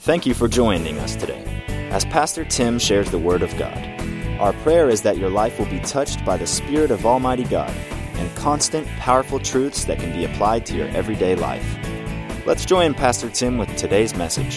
Thank you for joining us today as Pastor Tim shares the Word of God. Our prayer is that your life will be touched by the Spirit of Almighty God and constant, powerful truths that can be applied to your everyday life. Let's join Pastor Tim with today's message.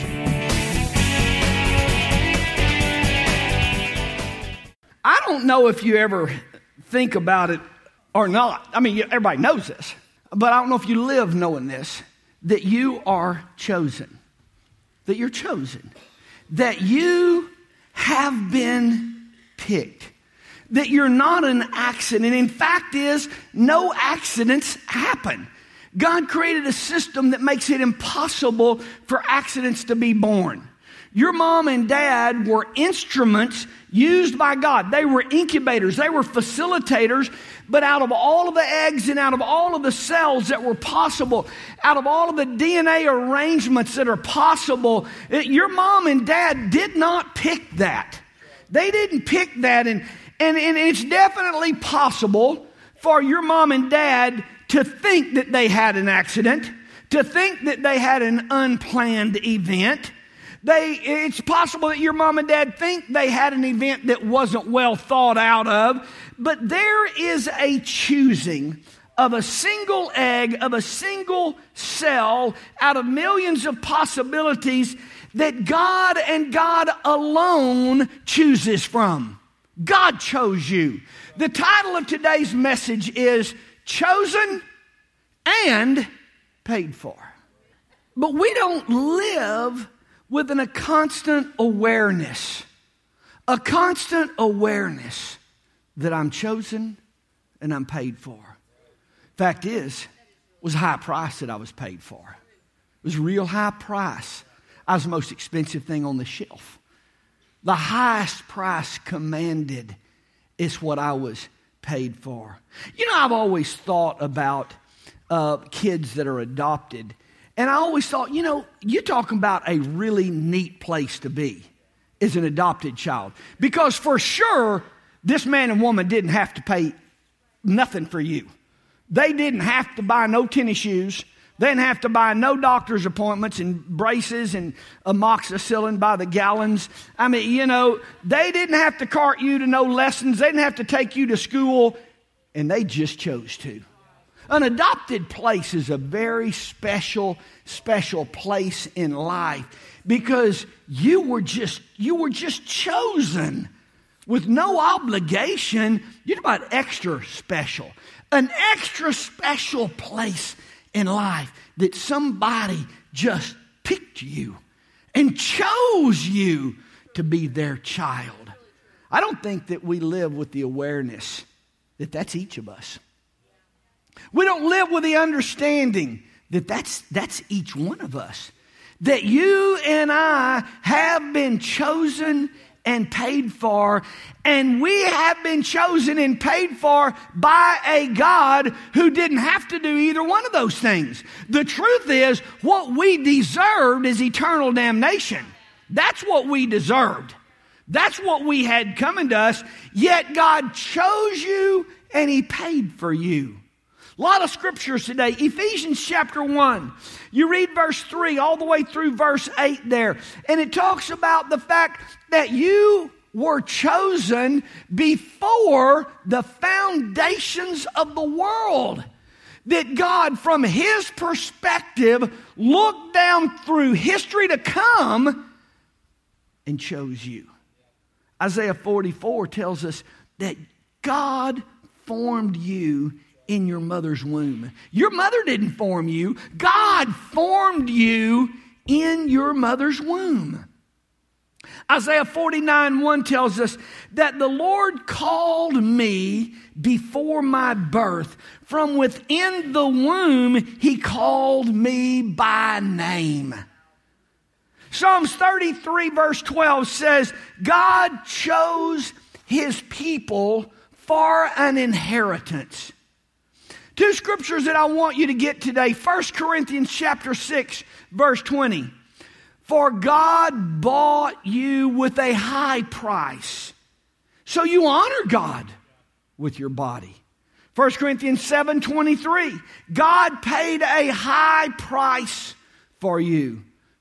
I don't know if you ever think about it or not. I mean, everybody knows this, but I don't know if you live knowing this, that you are chosen. That you're chosen, that you have been picked, that you're not an accident. In fact no accidents happen. God created a system that makes it impossible for accidents to be born. Your mom and dad were instruments used by God. They were incubators. They were facilitators. But out of all of the eggs and out of all of the cells that were possible, out of all of the DNA arrangements that are possible, your mom and dad did not pick that. They didn't pick that. And it's definitely possible for your mom and dad to think that they had an accident, to think that they had an unplanned event. It's possible that your mom and dad think they had an event that wasn't well thought out of, but there is a choosing of a single egg, of a single cell, out of millions of possibilities that God and God alone chooses from. God chose you. The title of today's message is Chosen and Paid For. But we don't live with a constant awareness that I'm chosen and I'm paid for. Fact is, it was a high price that I was paid for. It was a real high price. I was the most expensive thing on the shelf. The highest price commanded is what I was paid for. You know, I've always thought about kids that are adopted. And I always thought, you're talking about a really neat place to be as an adopted child. Because for sure, this man and woman didn't have to pay nothing for you. They didn't have to buy no tennis shoes. They didn't have to buy no doctor's appointments and braces and amoxicillin by the gallons. I mean, they didn't have to cart you to no lessons. They didn't have to take you to school. And they just chose to. An adopted place is a very special place in life because you were just chosen with no obligation. You're about extra special. An extra special place in life that somebody just picked you and chose you to be their child. I don't think that we live with the awareness that that's each of us. We don't live with the understanding that that's each one of us. That you and I have been chosen and paid for. And we have been chosen and paid for by a God who didn't have to do either one of those things. The truth is, what we deserved is eternal damnation. That's what we deserved. That's what we had coming to us. Yet God chose you and He paid for you. A lot of scriptures today. Ephesians chapter 1. You read verse 3 all the way through verse 8 there. And it talks about the fact that you were chosen before the foundations of the world. That God, from His perspective, looked down through history to come and chose you. Isaiah 44 tells us that God formed you in your mother's womb. Your mother didn't form you. God formed you in your mother's womb. Isaiah 49:1 tells us that the Lord called me before my birth. From within the womb, He called me by name. Psalms 33 verse 12 says, God chose His people for an inheritance. Two scriptures that I want you to get today. 1 Corinthians chapter 6, verse 20. For God bought you with a high price. So you honor God with your body. 1 Corinthians 7:23. God paid a high price for you.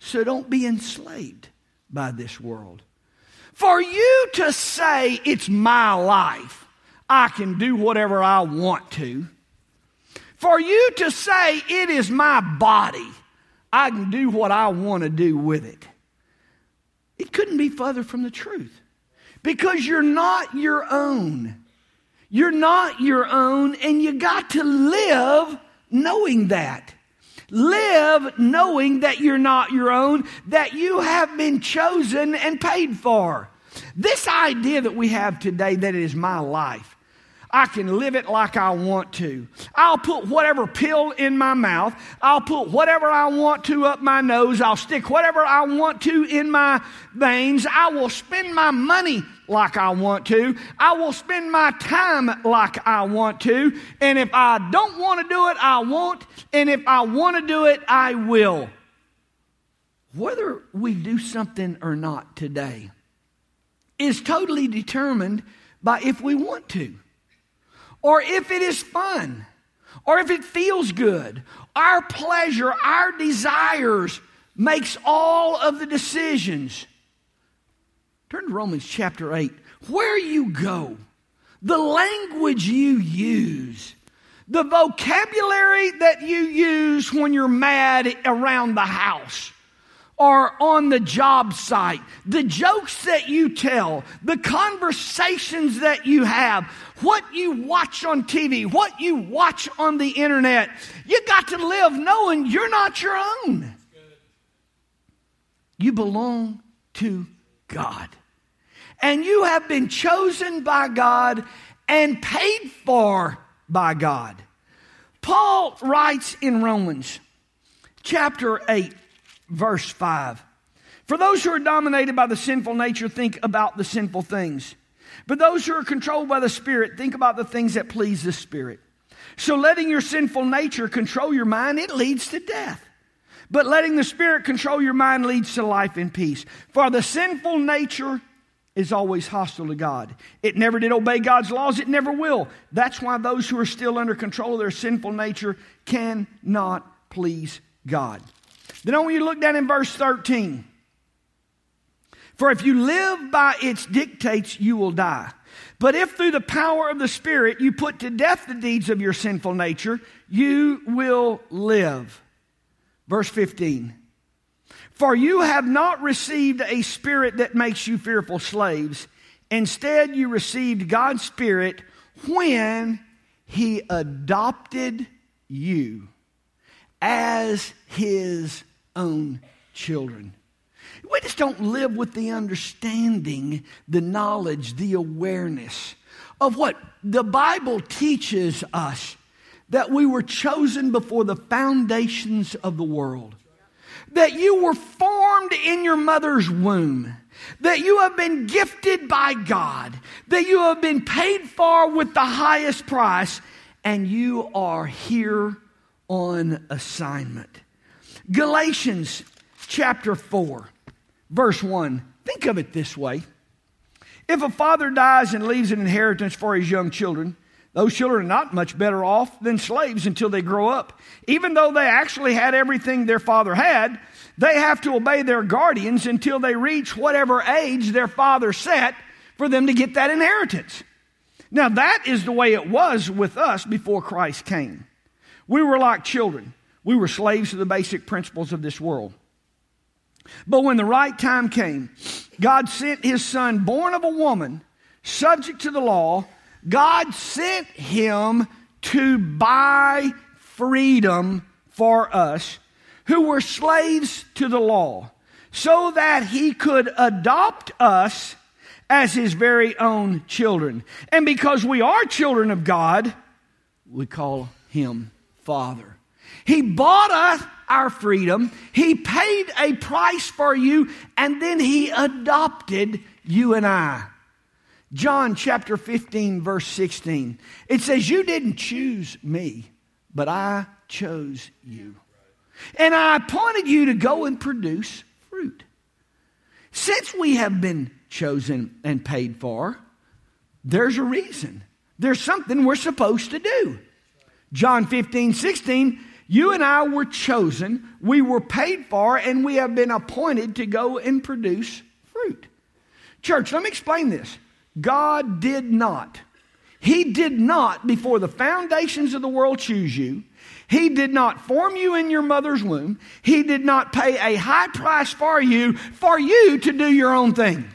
So don't be enslaved by this world. For you to say it's my life, I can do whatever I want to. For you to say it is my body, I can do what I want to do with it. It couldn't be further from the truth. Because you're not your own. You're not your own, and you got to live knowing that. Live knowing that you're not your own, that you have been chosen and paid for. This idea that we have today that it is my life, I can live it like I want to. I'll put whatever pill in my mouth. I'll put whatever I want to up my nose. I'll stick whatever I want to in my veins. I will spend my money like I want to. I will spend my time like I want to. And if I don't want to do it, I won't. And if I want to do it, I will. Whether we do something or not today is totally determined by if we want to, or if it is fun, or if it feels good. Our pleasure, our desires makes all of the decisions. Turn to Romans chapter 8. Where you go, the language you use, the vocabulary that you use when you're mad around the house or on the job site, the jokes that you tell, the conversations that you have, what you watch on TV, what you watch on the internet, you got to live knowing you're not your own. You belong to God. And you have been chosen by God and paid for by God. Paul writes in Romans chapter 8, verse 5. For those who are dominated by the sinful nature think about the sinful things. But those who are controlled by the Spirit think about the things that please the Spirit. So letting your sinful nature control your mind, it leads to death. But letting the Spirit control your mind leads to life and peace. For the sinful nature is always hostile to God. It never did obey God's laws. It never will. That's why those who are still under control of their sinful nature cannot please God. Then I want you to look down in verse 13. For if you live by its dictates, you will die. But if through the power of the Spirit you put to death the deeds of your sinful nature, you will live. Verse 15. For you have not received a spirit that makes you fearful slaves. Instead, you received God's Spirit when He adopted you as His own children. We just don't live with the understanding, the knowledge, the awareness of what the Bible teaches us, that we were chosen before the foundations of the world. That you were formed in your mother's womb. That you have been gifted by God. That you have been paid for with the highest price. And you are here on assignment. Galatians chapter 4, verse 1. Think of it this way. If a father dies and leaves an inheritance for his young children, those children are not much better off than slaves until they grow up. Even though they actually had everything their father had, they have to obey their guardians until they reach whatever age their father set for them to get that inheritance. Now that is the way it was with us before Christ came. We were like children. We were slaves to the basic principles of this world. But when the right time came, God sent His Son, born of a woman, subject to the law. God sent Him to buy freedom for us who were slaves to the law, so that He could adopt us as His very own children. And because we are children of God, we call Him Father. He bought us our freedom. He paid a price for you, and then He adopted you and I. John chapter 15, verse 16. It says, you didn't choose me, but I chose you. And I appointed you to go and produce fruit. Since we have been chosen and paid for, there's a reason. There's something we're supposed to do. John 15, 16, You and I were chosen, we were paid for, and we have been appointed to go and produce fruit. Church, let me explain this. God did not. He did not, before the foundations of the world, choose you. He did not form you in your mother's womb. He did not pay a high price for you to do your own thing.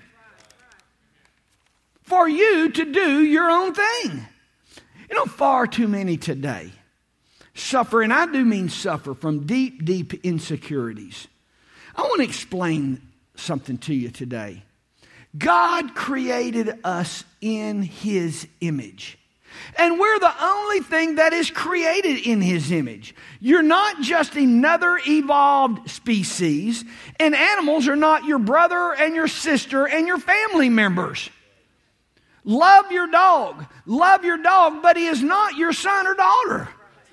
For you to do your own thing. You know, far too many today suffer, and I do mean suffer, from deep, deep insecurities. I want to explain something to you today. God created us in His image. And we're the only thing that is created in His image. You're not just another evolved species, and animals are not your brother and your sister and your family members. Love your dog, but he is not your son or daughter.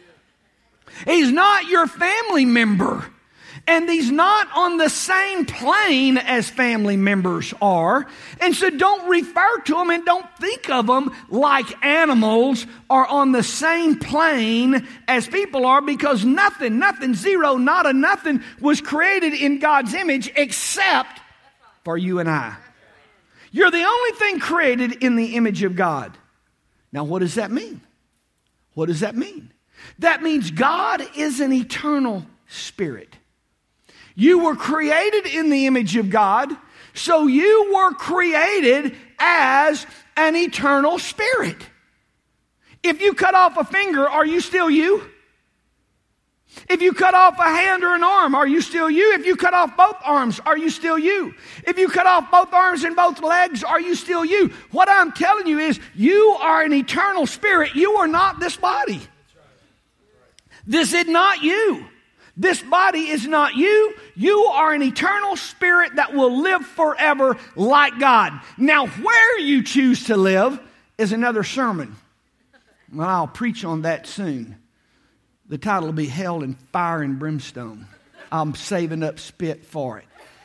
He's not your family member. And he's not on the same plane as family members are. And so don't refer to them and don't think of them like animals are on the same plane as people are, because nothing, zero, not a nothing was created in God's image except for you and I. You're the only thing created in the image of God. Now, what does that mean? What does that mean? That means God is an eternal spirit. You were created in the image of God, so you were created as an eternal spirit. If you cut off a finger, are you still you? If you cut off a hand or an arm, are you still you? If you cut off both arms, are you still you? If you cut off both arms and both legs, are you still you? What I'm telling you is, you are an eternal spirit. You are not this body. This is not you. This body is not you. You are an eternal spirit that will live forever like God. Now, where you choose to live is another sermon. Well, I'll preach on that soon. The title will be Hell and Fire and Brimstone. I'm saving up spit for it.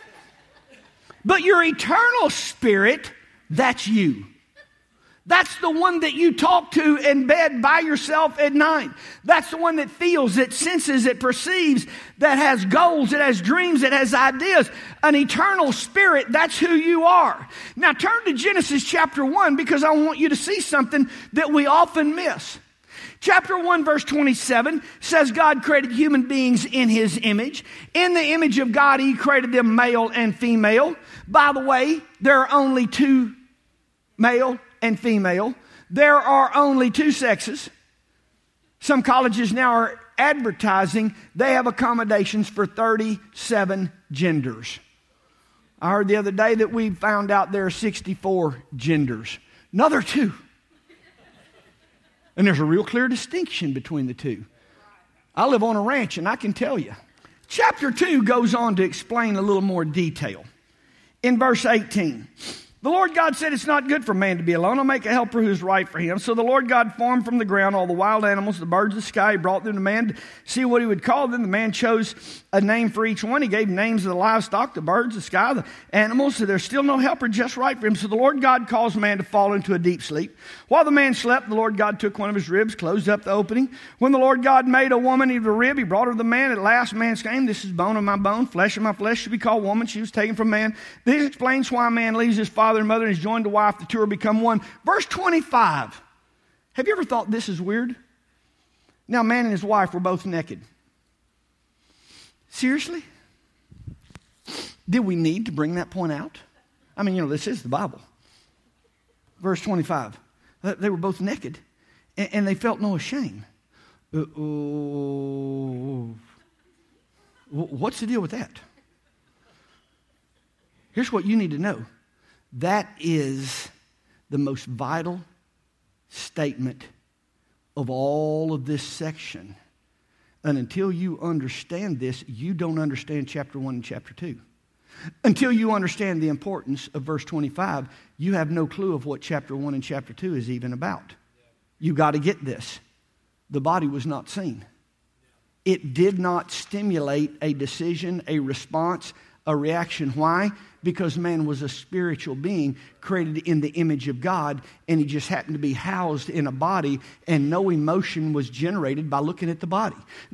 But your eternal spirit, that's you. That's the one that you talk to in bed by yourself at night. That's the one that feels, that senses, that perceives, that has goals, that has dreams, that has ideas. An eternal spirit, that's who you are. Now turn to Genesis chapter 1, because I want you to see something that we often miss. Chapter 1 verse 27 says God created human beings in His image. In the image of God He created them male and female. By the way, there are only two, male and female. There are only two sexes. Some colleges now are advertising they have accommodations for 37 genders. I heard the other day that we found out there are 64 genders. Another two. And there's a real clear distinction between the two. I live on a ranch, and I can tell you. Chapter 2 goes on to explain a little more detail. In verse 18, the Lord God said, it's not good for man to be alone. I'll make a helper who is right for him. So the Lord God formed from the ground all the wild animals, the birds of the sky. He brought them to man to see what he would call them. The man chose a name for each one. He gave names of the livestock, the birds of the sky, the animals. So there's still no helper just right for him. So the Lord God caused man to fall into a deep sleep. While the man slept, the Lord God took one of his ribs, closed up the opening. When the Lord God made a woman of a rib, He brought her to the man. At last man exclaimed, this is bone of my bone, flesh of my flesh, should be called woman. She was taken from man. This explains why a man leaves his father and mother and is joined to wife. The two are become one. Verse 25. Have you ever thought this is weird? Now, man and his wife were both naked. Seriously? Did we need to bring that point out? I mean, this is the Bible. Verse 25. They were both naked, and they felt no shame. What's the deal with that? Here's what you need to know. That is the most vital statement of all of this section. And until you understand this, you don't understand chapter 1 and chapter 2. Until you understand the importance of verse 25, you have no clue of what chapter 1 and chapter 2 is even about. You got to get this. The body was not seen. It did not stimulate a decision, a response, a reaction. Why? Because man was a spiritual being created in the image of God, and he just happened to be housed in a body, and no emotion was generated by looking at the body.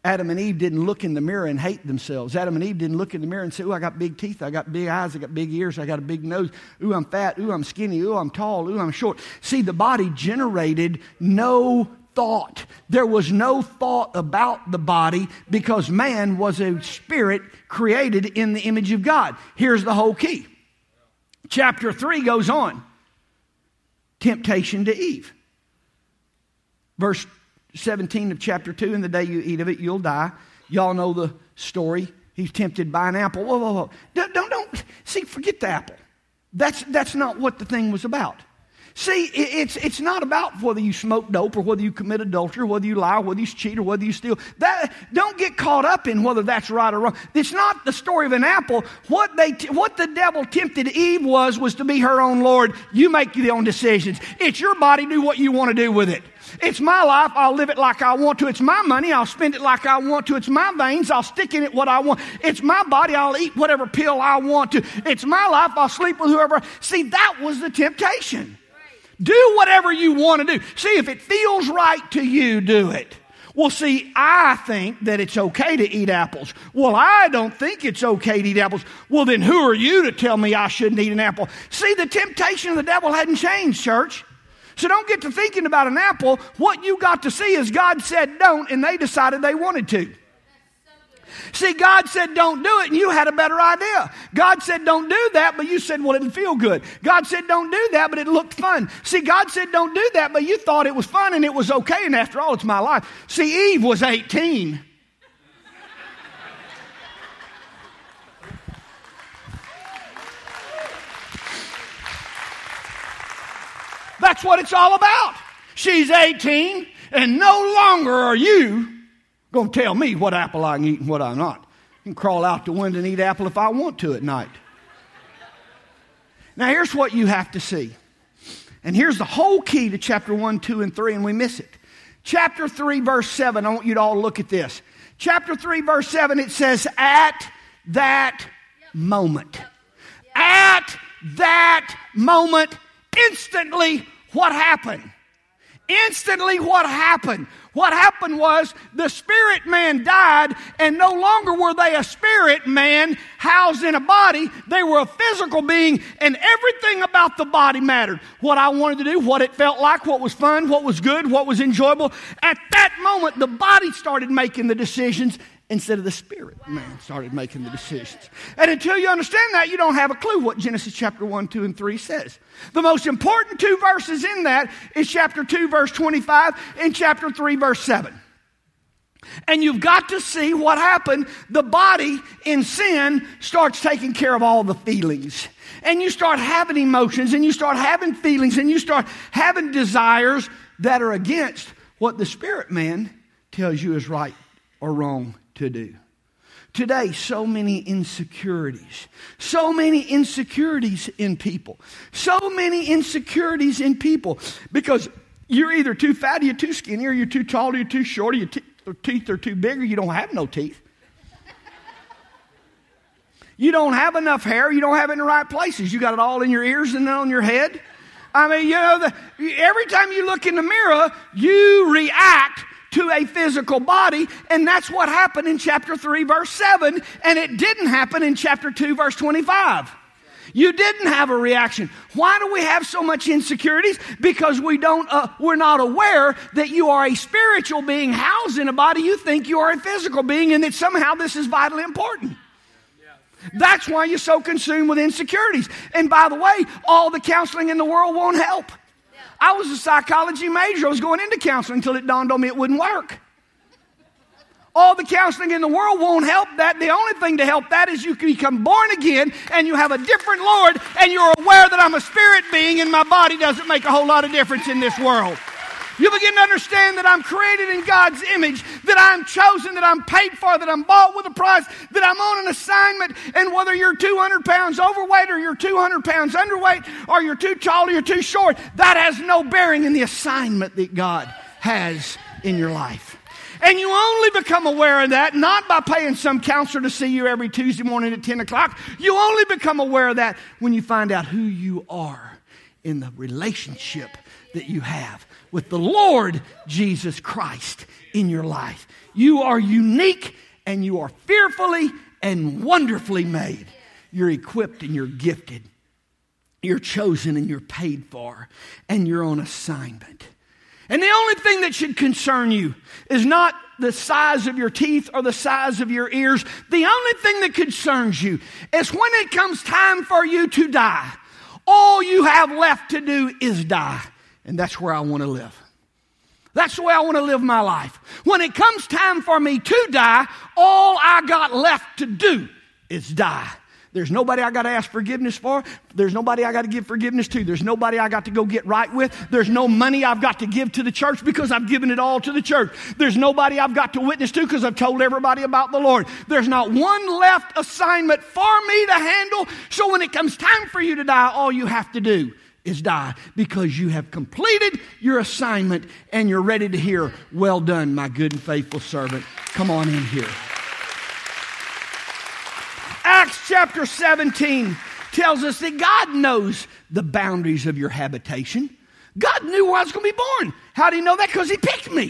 Adam and Eve didn't look in the mirror and hate themselves. Adam and Eve didn't look in the mirror and say, "Ooh, I got big teeth, I got big eyes, I got big ears, I got a big nose. Ooh, I'm fat, ooh, I'm skinny, ooh, I'm tall, ooh, I'm short." See, the body generated no thought. There was no thought about the body because man was a spirit created in the image of God. Here's the whole key. Chapter 3 goes on. Temptation to Eve. Verse 17 of chapter 2, "In the day you eat of it, you'll die." Y'all know the story. He's tempted by an apple. Whoa, whoa, whoa. Don't. See, forget the apple. That's not what the thing was about. See, it's not about whether you smoke dope or whether you commit adultery or whether you lie or whether you cheat or whether you steal. Don't get caught up in whether that's right or wrong. It's not the story of an apple. What the devil tempted Eve was to be her own Lord. You make your own decisions. It's your body. Do what you want to do with it. It's my life. I'll live it like I want to. It's my money. I'll spend it like I want to. It's my veins. I'll stick in it what I want. It's my body. I'll eat whatever pill I want to. It's my life. I'll sleep with whoever. See, that was the temptation. Do whatever you want to do. See, if it feels right to you, do it. Well, see, I think that it's okay to eat apples. Well, I don't think it's okay to eat apples. Well, then who are you to tell me I shouldn't eat an apple? See, the temptation of the devil hadn't changed, church. So don't get to thinking about an apple. What you got to see is God said don't, and they decided they wanted to. See, God said don't do it, and you had a better idea. God said don't do that, but you said, well, it'll feel good. God said don't do that, but it looked fun. See, God said don't do that, but you thought it was fun and it was okay, and after all, it's my life. See, Eve was 18. That's what it's all about. She's 18, and no longer are you going to tell me what apple I can eat and what I'm not. I can crawl out the window and eat apple if I want to at night. Now, here's what you have to see. And here's the whole key to chapter 1, 2, and 3, and we miss it. Chapter 3, verse 7, I want you to all look at this. Chapter 3, verse 7, it says, at that moment. At that moment, instantly, what happened? Instantly, what happened? What happened was the spirit man died, and no longer were they a spirit man housed in a body. They were a physical being, and everything about the body mattered. What I wanted to do, what it felt like, what was fun, what was good, what was enjoyable. At that moment, the body started making the decisions instead of the spirit man started making the decisions. And until you understand that, you don't have a clue what Genesis chapter 1, 2, and 3 says. The most important two verses in that is chapter 2, verse 25, and chapter 3, verse 7. And you've got to see what happened. The body in sin starts taking care of all the feelings. And you start having emotions, and you start having feelings, and you start having desires that are against what the spirit man tells you is right or wrong to do. Today, so many insecurities in people, because you're either too fat or you're too skinny, or you're too tall or you're too short, or your teeth are too big, or you don't have no teeth. You don't have enough hair, you don't have it in the right places. You got it all in your ears and on your head. I mean, every time you look in the mirror, you react to a physical body, and that's what happened in chapter 3, verse 7, and it didn't happen in chapter 2, verse 25. You didn't have a reaction. Why do we have so much insecurities? Because we're not aware that you are a spiritual being housed in a body. You think you are a physical being, and that somehow this is vitally important. That's why you're so consumed with insecurities. And by the way, all the counseling in the world won't help. I was a psychology major. I was going into counseling until it dawned on me it wouldn't work. All the counseling in the world won't help that. The only thing to help that is you can become born again and you have a different Lord, and you're aware that I'm a spirit being and my body doesn't make a whole lot of difference in this world. You begin to understand that I'm created in God's image, that I'm chosen, that I'm paid for, that I'm bought with a price, that I'm on an assignment, and whether you're 200 pounds overweight or you're 200 pounds underweight or you're too tall or you're too short, that has no bearing in the assignment that God has in your life. And you only become aware of that not by paying some counselor to see you every Tuesday morning at 10 o'clock. You only become aware of that when you find out who you are in the relationship that you have with the Lord Jesus Christ in your life. You are unique and you are fearfully and wonderfully made. You're equipped and you're gifted. You're chosen and you're paid for. And you're on assignment. And the only thing that should concern you is not the size of your teeth or the size of your ears. The only thing that concerns you is when it comes time for you to die, all you have left to do is die. And that's where I want to live. That's the way I want to live my life. When it comes time for me to die, all I got left to do is die. There's nobody I got to ask forgiveness for. There's nobody I got to give forgiveness to. There's nobody I got to go get right with. There's no money I've got to give to the church because I've given it all to the church. There's nobody I've got to witness to because I've told everybody about the Lord. There's not one left assignment for me to handle. So when it comes time for you to die, all you have to do is die because you have completed your assignment and you're ready to hear, well done, my good and faithful servant. Come on in here. Acts chapter 17 tells us that God knows the boundaries of your habitation. God knew where I was going to be born. How did he know that? Because he picked me.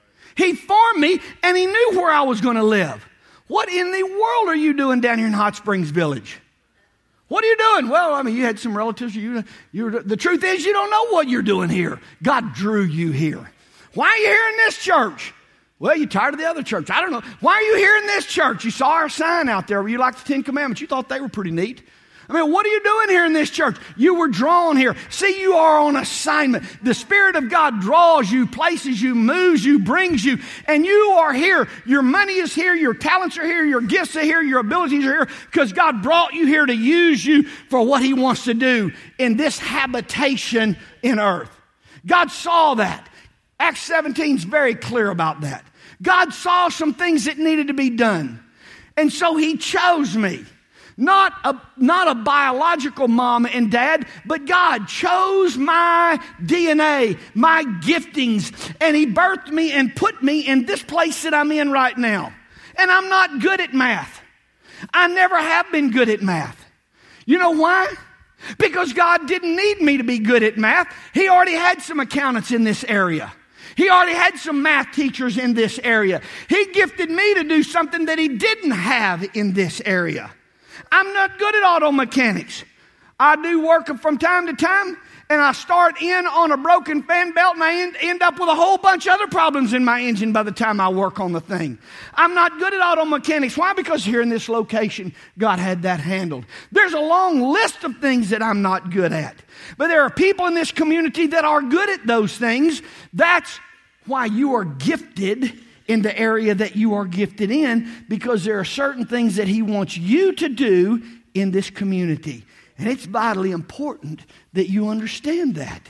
He formed me and he knew where I was going to live. What in the world are you doing down here in Hot Springs Village? What are you doing? Well, I mean, you had some relatives. The truth is you don't know what you're doing here. God drew you here. Why are you here in this church? Well, you're tired of the other church. I don't know. Why are you here in this church? You saw our sign out there where you liked the Ten Commandments. You thought they were pretty neat. I mean, what are you doing here in this church? You were drawn here. See, you are on assignment. The Spirit of God draws you, places you, moves you, brings you, and you are here. Your money is here. Your talents are here. Your gifts are here. Your abilities are here because God brought you here to use you for what he wants to do in this habitation in earth. God saw that. Acts 17 is very clear about that. God saw some things that needed to be done. And so he chose me. Not a biological mom and dad, but God chose my DNA, my giftings, and he birthed me and put me in this place that I'm in right now. And I'm not good at math. I never have been good at math. You know why? Because God didn't need me to be good at math. He already had some accountants in this area. He already had some math teachers in this area. He gifted me to do something that he didn't have in this area. I'm not good at auto mechanics. I do work from time to time, and I start in on a broken fan belt, and I end up with a whole bunch of other problems in my engine by the time I work on the thing. I'm not good at auto mechanics. Why? Because here in this location, God had that handled. There's a long list of things that I'm not good at. But there are people in this community that are good at those things. That's why you are gifted in the area that you are gifted in, because there are certain things that he wants you to do in this community. And it's vitally important that you understand that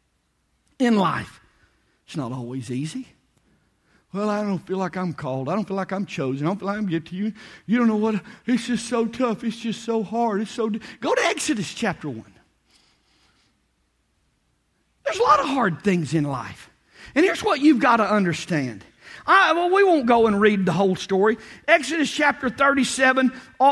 in life. It's not always easy. Well, I don't feel like I'm called. I don't feel like I'm chosen. I don't feel like I'm gifted to you. You don't know what. It's just so tough. It's just so hard. Go to Exodus chapter 1. There's a lot of hard things in life. And here's what you've got to understand. We won't go and read the whole story. Genesis chapter 37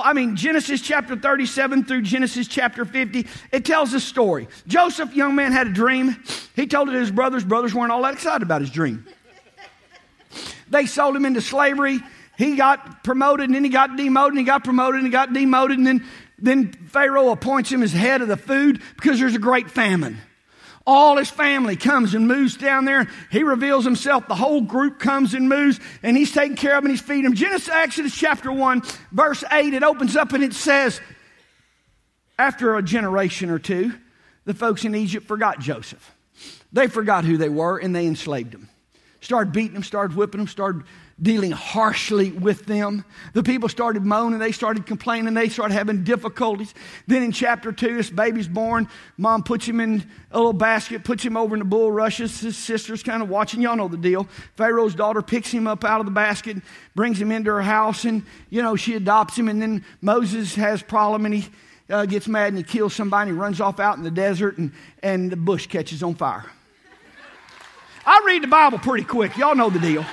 through Genesis chapter 50, it tells a story. Joseph, young man, had a dream. He told it to his brothers. Brothers weren't all that excited about his dream. They sold him into slavery. He got promoted, and then he got demoted, and he got promoted, and he got demoted, and then Pharaoh appoints him as head of the food because there's a great famine. All his family comes and moves down there. He reveals himself. The whole group comes and moves, and he's taking care of them, and he's feeding them. Exodus chapter 1, verse 8, it opens up and it says, after a generation or two, the folks in Egypt forgot Joseph. They forgot who they were, and they enslaved him. Started beating them, started whipping them, started dealing harshly with them. The people started moaning, they started complaining, they started having difficulties. Then in chapter 2, this baby's born. Mom puts him in a little basket, puts him over in the bulrushes. His sister's kind of watching. Y'all know the deal. Pharaoh's daughter picks him up out of the basket, brings him into her house, and, she adopts him. And then Moses has a problem, and he gets mad, and he kills somebody. He runs off out in the desert, and the bush catches on fire. I read the Bible pretty quick. Y'all know the deal.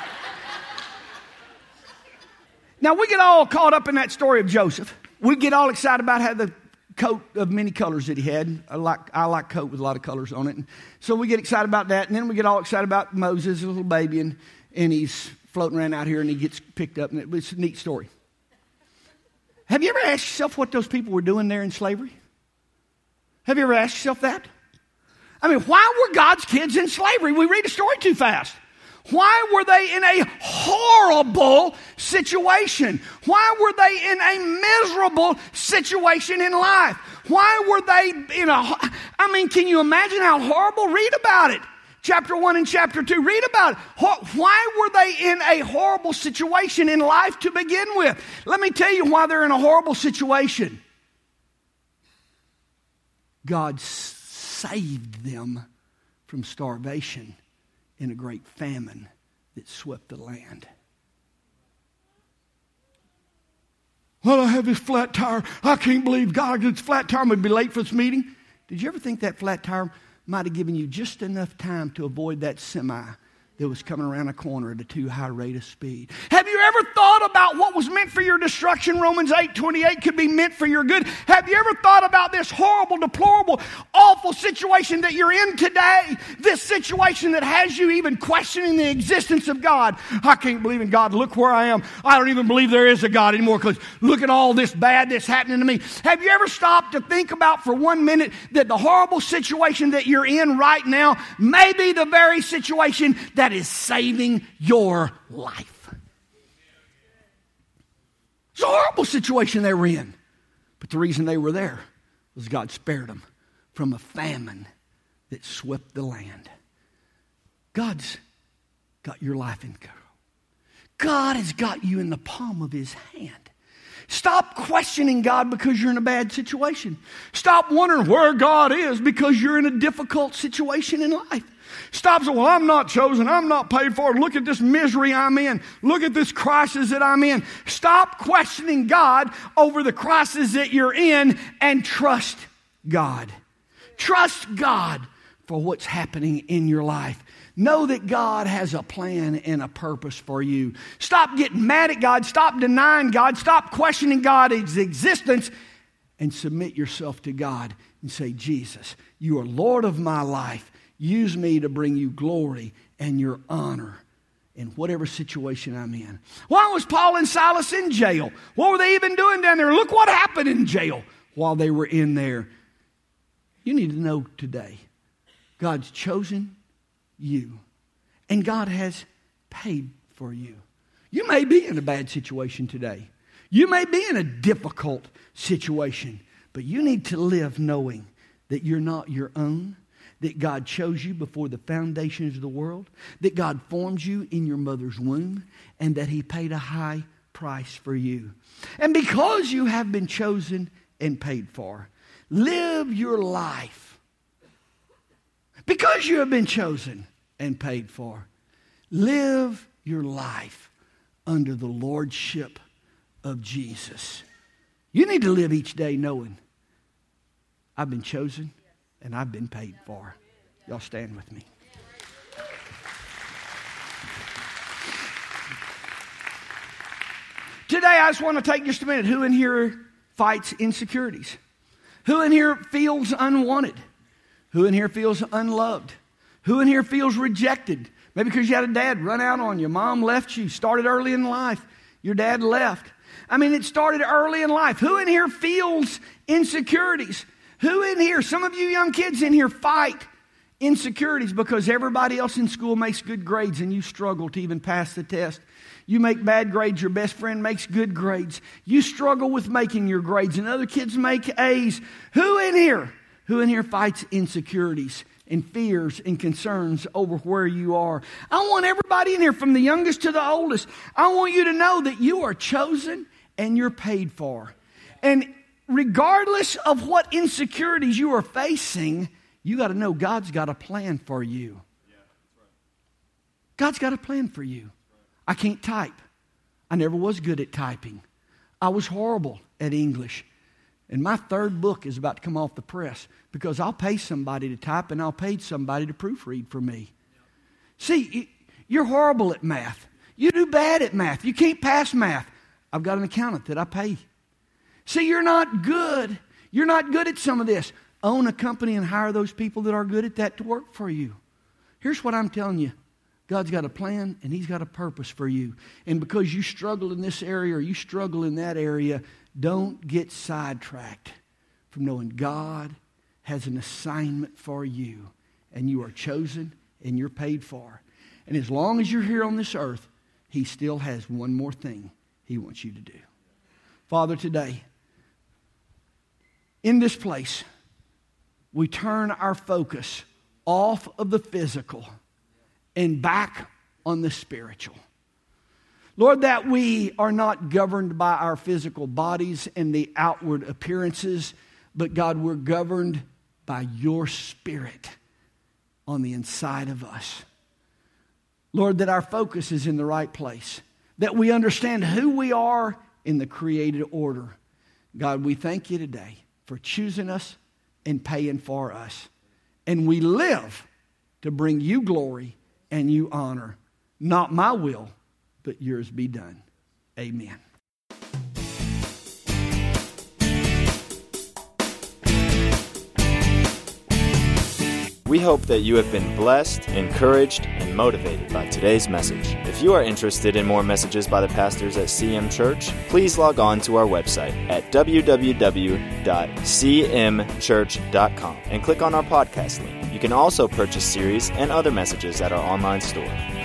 Now, we get all caught up in that story of Joseph. We get all excited about how the coat of many colors that he had. I like coat with a lot of colors on it. And so we get excited about that. And then we get all excited about Moses, a little baby, and he's floating around out here and he gets picked up. And it's a neat story. Have you ever asked yourself what those people were doing there in slavery? Have you ever asked yourself that? I mean, why were God's kids in slavery? We read the story too fast. Why were they in a horrible situation? Why were they in a miserable situation in life? Why were they can you imagine how horrible? Read about it. Chapter 1 and chapter 2, read about it. Why were they in a horrible situation in life to begin with? Let me tell you why they're in a horrible situation. God saved them from starvation in a great famine that swept the land. Well, I have this flat tire. I can't believe God gets flat tire. I'm going to be late for this meeting. Did you ever think that flat tire might have given you just enough time to avoid that semi that was coming around a corner at a too high rate of speed? Have you ever thought about what was meant for your destruction? Romans 8:28 could be meant for your good. Have you ever thought about this horrible, deplorable, awful situation that you're in today? This situation that has you even questioning the existence of God. I can't believe in God. Look where I am. I don't even believe there is a God anymore because look at all this bad that's happening to me. Have you ever stopped to think about for 1 minute that the horrible situation that you're in right now may be the very situation that is saving your life? It's a horrible situation they were in. But the reason they were there was God spared them from a famine that swept the land. God's got your life in control. God has got you in the palm of His hand. Stop questioning God because you're in a bad situation. Stop wondering where God is because you're in a difficult situation in life. Stop saying, well, I'm not chosen. I'm not paid for. Look at this misery I'm in. Look at this crisis that I'm in. Stop questioning God over the crisis that you're in and trust God. Trust God for what's happening in your life. Know that God has a plan and a purpose for you. Stop getting mad at God. Stop denying God. Stop questioning God's existence and submit yourself to God and say, Jesus, you are Lord of my life. Use me to bring you glory and your honor in whatever situation I'm in. Why was Paul and Silas in jail? What were they even doing down there? Look what happened in jail while they were in there. You need to know today, God's chosen you, and God has paid for you. You may be in a bad situation today. You may be in a difficult situation, but you need to live knowing that you're not your own, that God chose you before the foundations of the world, that God formed you in your mother's womb, and that He paid a high price for you. And because you have been chosen and paid for, live your life. Because you have been chosen and paid for, live your life under the lordship of Jesus. You need to live each day knowing, I've been chosen and I've been paid for. Y'all stand with me. Today I just want to take just a minute. Who in here fights insecurities? Who in here feels unwanted? Who in here feels unloved? Who in here feels rejected? Maybe because you had a dad run out on you. Mom left you. Started early in life. Your dad left. I mean, it started early in life. Who in here feels insecurities? Who in here, some of you young kids in here fight insecurities because everybody else in school makes good grades and you struggle to even pass the test. You make bad grades, your best friend makes good grades. You struggle with making your grades and other kids make A's. Who in here fights insecurities and fears and concerns over where you are? I want everybody in here, from the youngest to the oldest, I want you to know that you are chosen and you're paid for. And regardless of what insecurities you are facing, you got to know God's got a plan for you. God's got a plan for you. I can't type. I never was good at typing. I was horrible at English. And my third book is about to come off the press because I'll pay somebody to type and I'll pay somebody to proofread for me. See, you're horrible at math. You do bad at math. You can't pass math. I've got an accountant that I pay. See, you're not good. You're not good at some of this. Own a company and hire those people that are good at that to work for you. Here's what I'm telling you. God's got a plan and He's got a purpose for you. And because you struggle in this area or you struggle in that area, don't get sidetracked from knowing God has an assignment for you. And you are chosen and you're paid for. And as long as you're here on this earth, He still has one more thing He wants you to do. Father, today, in this place, we turn our focus off of the physical and back on the spiritual. Lord, that we are not governed by our physical bodies and the outward appearances, but God, we're governed by your Spirit on the inside of us. Lord, that our focus is in the right place, that we understand who we are in the created order. God, we thank you today for choosing us and paying for us. And we live to bring you glory and you honor. Not my will, but yours be done. Amen. We hope that you have been blessed, encouraged, and motivated by today's message. If you are interested in more messages by the pastors at CM Church, please log on to our website at www.cmchurch.com and click on our podcast link. You can also purchase series and other messages at our online store.